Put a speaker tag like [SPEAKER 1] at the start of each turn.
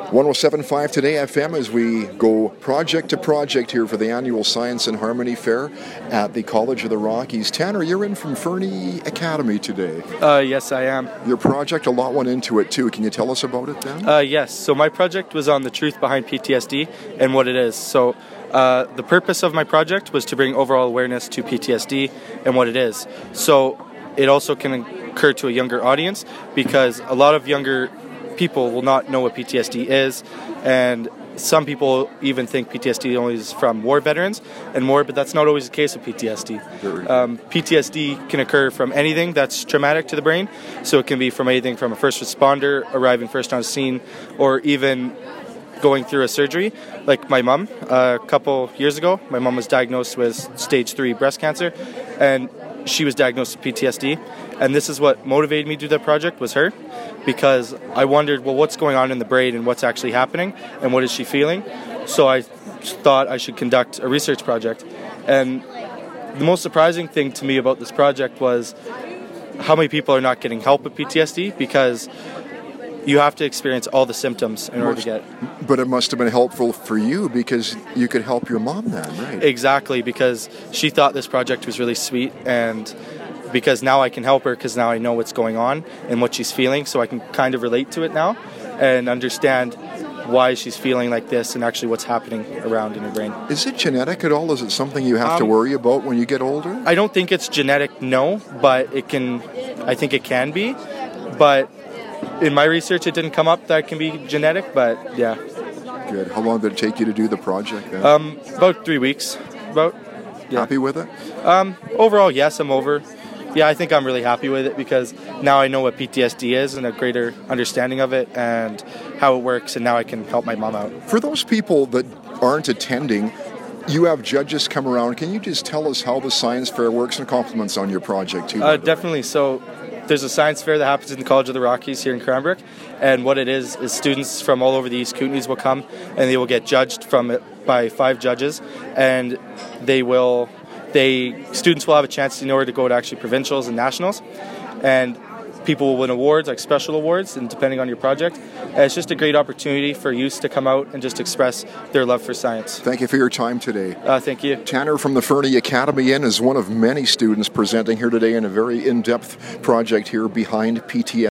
[SPEAKER 1] 107.5 Today FM as we go project to project here for the annual Science and Harmony Fair at the College of the Rockies. Tanner, you're in from Fernie Academy today.
[SPEAKER 2] Yes, I am.
[SPEAKER 1] Your project, a lot went into it too. Can you tell us about it then?
[SPEAKER 2] Yes, so my project was on the truth behind PTSD and what it is. So the purpose of my project was to bring overall awareness to PTSD and what it is. So it also can occur to a younger audience because a lot of younger people will not know what PTSD is, and some people even think PTSD only is from war veterans and more, but that's not always the case with PTSD. PTSD can occur from anything that's traumatic to the brain, so it can be from anything from a first responder arriving first on scene, or even going through a surgery. Like my mom, a couple years ago, my mom was diagnosed with stage 3 breast cancer, and she was diagnosed with PTSD, and this is what motivated me to do that project, was her, because I wondered, well, what's going on in the brain and what's actually happening and what is she feeling? So I thought I should conduct a research project. And the most surprising thing to me about this project was how many people are not getting help with PTSD, because you have to experience all the symptoms in order to get.
[SPEAKER 1] But it must have been helpful for you because you could help your mom then, right?
[SPEAKER 2] Exactly, because she thought this project was really sweet, and because now I can help her because now I know what's going on and what she's feeling, so I can kind of relate to it now and understand why she's feeling like this and actually what's happening around in her brain.
[SPEAKER 1] Is it genetic at all? Is it something you have to worry about when you get older?
[SPEAKER 2] I don't think it's genetic, no, but I think it can be, but in my research, it didn't come up that it can be genetic, but yeah.
[SPEAKER 1] Good. How long did it take you to do the project then?
[SPEAKER 2] About 3 weeks. Yeah.
[SPEAKER 1] Happy with it?
[SPEAKER 2] Overall, yes, I'm over. Yeah, I think I'm really happy with it because now I know what PTSD is and a greater understanding of it and how it works, and now I can help my mom out.
[SPEAKER 1] For those people that aren't attending, you have judges come around. Can you just tell us how the science fair works, and compliments on your project too?
[SPEAKER 2] Definitely. So there's a science fair that happens in the College of the Rockies here in Cranbrook, and what it is students from all over the East Kootenays will come and they will get judged from it by 5 judges, and students will have a chance in order to go to actually provincials and nationals, and people will win awards, like special awards, and depending on your project. And it's just a great opportunity for youth to come out and just express their love for science.
[SPEAKER 1] Thank you for your time today.
[SPEAKER 2] Thank you.
[SPEAKER 1] Tanner from the Fernie Academy is one of many students presenting here today in a very in-depth project here behind PTSD.